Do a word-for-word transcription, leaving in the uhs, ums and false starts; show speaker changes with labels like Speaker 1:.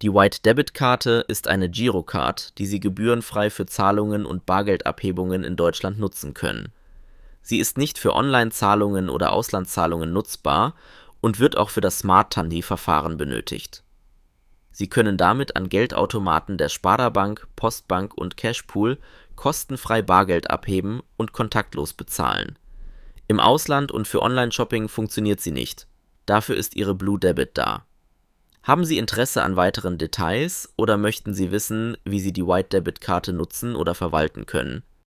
Speaker 1: Die White-Debit-Karte ist eine Girocard, die Sie gebührenfrei für Zahlungen und Bargeldabhebungen in Deutschland nutzen können. Sie ist nicht für Online-Zahlungen oder Auslandszahlungen nutzbar und wird auch für das Smart-Tandy-Verfahren benötigt. Sie können damit an Geldautomaten der Sparda-Bank, Postbank und Cashpool kostenfrei Bargeld abheben und kontaktlos bezahlen. Im Ausland und für Online-Shopping funktioniert sie nicht. Dafür ist Ihre Blue Debit da. Haben Sie Interesse an weiteren Details oder möchten Sie wissen, wie Sie die White-Debit-Karte nutzen oder verwalten können?